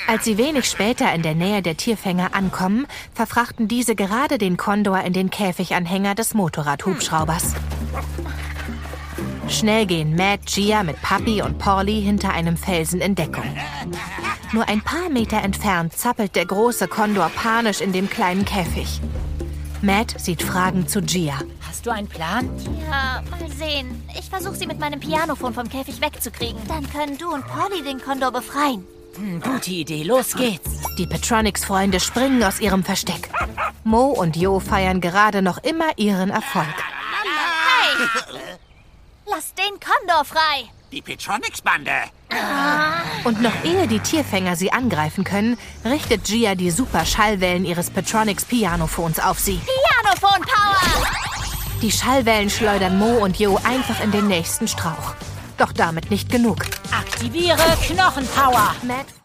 Als sie wenig später in der Nähe der Tierfänger ankommen, verfrachten diese gerade den Kondor in den Käfiganhänger des Motorradhubschraubers. Schnell gehen Matt, Gia mit Puppy und Polly hinter einem Felsen in Deckung. Nur ein paar Meter entfernt zappelt der große Kondor panisch in dem kleinen Käfig. Matt sieht fragend zu Gia. Hast du einen Plan? Ja, mal sehen. Ich versuche sie mit meinem Pianophon vom Käfig wegzukriegen. Dann können du und Polly den Kondor befreien. Gute Idee, los geht's. Die Petronics-Freunde springen aus ihrem Versteck. Mo und Jo feiern gerade noch immer ihren Erfolg. Hey! Lass den Kondor frei! Die Petronics-Bande. Und noch ehe die Tierfänger sie angreifen können, richtet Gia die Super-Schallwellen ihres Petronics-Pianophons auf sie. Pianophon-Power! Die Schallwellen schleudern Mo und Jo einfach in den nächsten Strauch. Doch damit nicht genug. Aktiviere Knochenpower. Matt